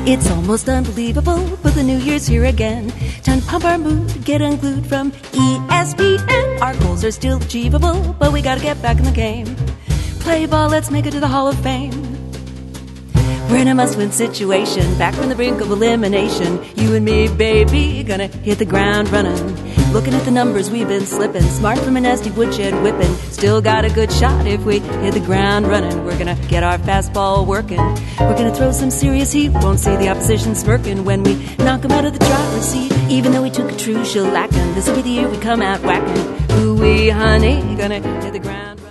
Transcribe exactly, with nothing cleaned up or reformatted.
It's almost unbelievable, but the new year's here again. Time to pump our mood, get unglued from E S P N. Our goals are still achievable, but we gotta get back in the game. Play ball, let's make it to the Hall of Fame. We're in a must-win situation, back from the brink of elimination. You and me, baby, gonna hit the ground running. Looking at the numbers, we've been slipping. Smart from a nasty woodshed whipping. Still got a good shot if we hit the ground running. We're gonna get our fastball working. We're gonna throw some serious heat. Won't see the opposition smirking when we knock them out of the driver's seat. Even though we took a true shellacking, this'll be the year we come out whacking. Ooh-wee, honey, gonna hit the ground running.